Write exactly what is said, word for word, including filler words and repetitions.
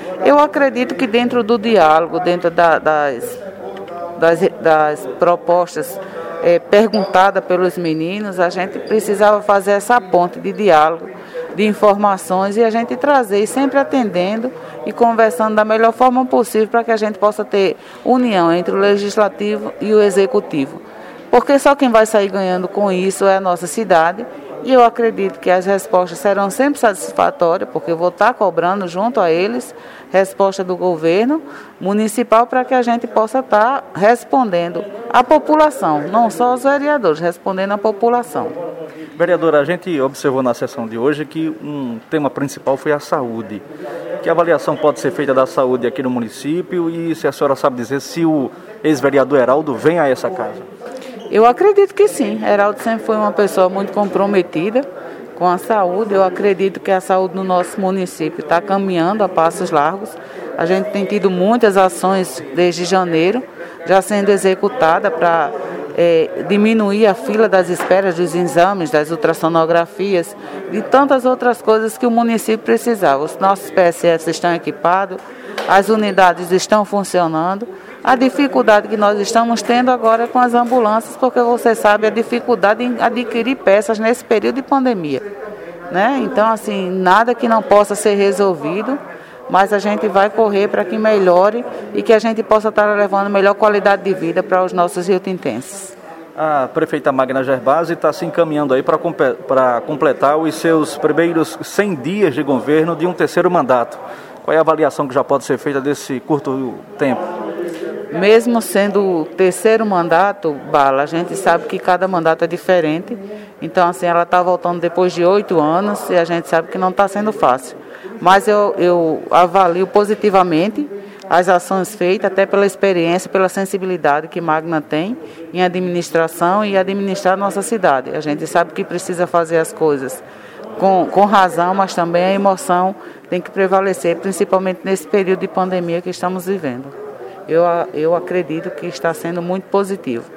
Eu acredito que dentro do diálogo, dentro da, das, das, das propostas é, perguntadas pelos meninos, a gente precisava fazer essa ponte de diálogo, de informações, e a gente trazer, e sempre atendendo e conversando da melhor forma possível para que a gente possa ter união entre o legislativo e o executivo. Porque só quem vai sair ganhando com isso é a nossa cidade, e eu acredito que as respostas serão sempre satisfatórias, porque eu vou estar cobrando junto a eles resposta do governo municipal para que a gente possa estar respondendo à população, não só aos vereadores, respondendo à população. Vereadora, a gente observou na sessão de hoje que um tema principal foi a saúde. Que avaliação pode ser feita da saúde aqui no município e se a senhora sabe dizer se o ex-vereador Heraldo vem a essa casa? Eu acredito que sim. Heraldo sempre foi uma pessoa muito comprometida com a saúde. Eu acredito que a saúde no nosso município está caminhando a passos largos. A gente tem tido muitas ações desde janeiro, já sendo executada para é, diminuir a fila das esperas dos exames, das ultrassonografias, de tantas outras coisas que o município precisava. Os nossos P S Fs estão equipados, as unidades estão funcionando. A dificuldade que nós estamos tendo agora é com as ambulâncias, porque você sabe a dificuldade em adquirir peças nesse período de pandemia, né? Então, assim, nada que não possa ser resolvido, mas a gente vai correr para que melhore e que a gente possa estar levando melhor qualidade de vida para os nossos riotintenses. A prefeita Magna Gervasi está se encaminhando aí para completar os seus primeiros cem dias de governo de um terceiro mandato. Qual é a avaliação que já pode ser feita desse curto tempo? Mesmo sendo o terceiro mandato, Bala, a gente sabe que cada mandato é diferente. Então, assim, ela está voltando depois de oito anos e a gente sabe que não está sendo fácil. Mas eu, eu avalio positivamente as ações feitas, até pela experiência, pela sensibilidade que Magna tem em administração e administrar a nossa cidade. A gente sabe que precisa fazer as coisas com, com razão, mas também a emoção tem que prevalecer, principalmente nesse período de pandemia que estamos vivendo. Eu, eu acredito que está sendo muito positivo.